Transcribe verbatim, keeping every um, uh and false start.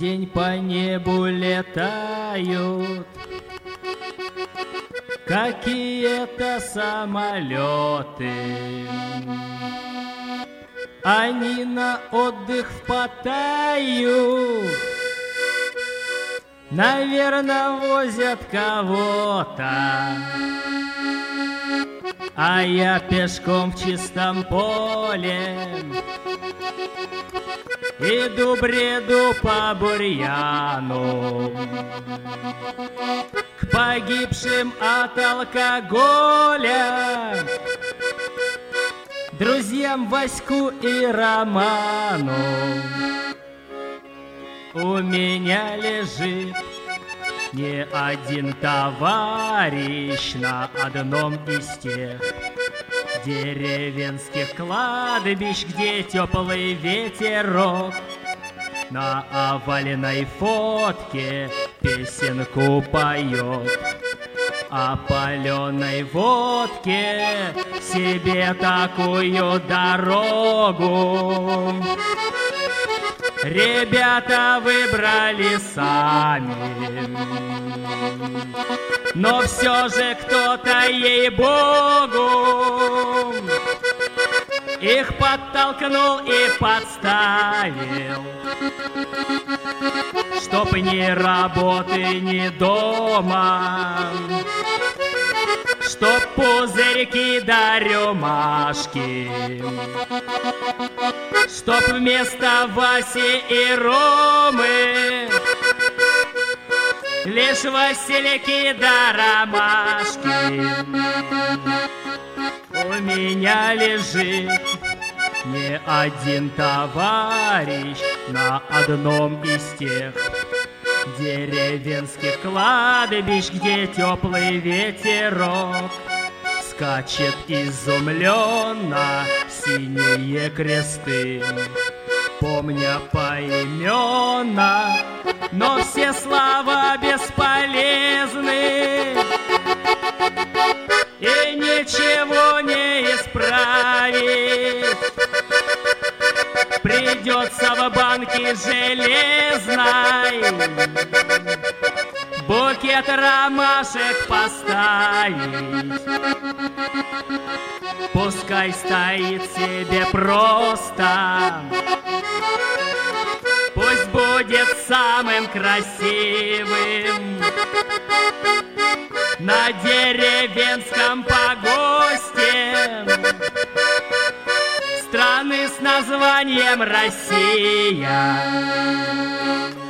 день по небу летают какие-то самолеты. Они на отдых в Паттайю, наверное, возят кого-то. А я пешком в чистом поле иду, бреду по бурьяну, к погибшим от алкоголя друзьям Ваську и Роману. У меня лежит не один товарищ на одном из тех деревенских кладбищ, где теплый ветерок на овальной фотке песенку поет. О паленой водке себе такую дорогу ребята выбрали сами. Но все же кто-то, ей-богу, их подтолкнул и подставил, чтоб ни работы, ни дома, чтоб пузырьки да рюмашки, чтоб вместо Васи и Ромы лишь васильки да ромашки. У меня лежит не один товарищ на одном из тех деревенских кладбищ, где теплый ветерок скачет изумленно синие кресты. Помня поименно, но все слова бесполезны, и ничего не исправить. Придется в банке железной букет ромашек поставить. Пускай стоит себе просто, пусть будет самым красивым на деревенском погосте страны с названием Россия.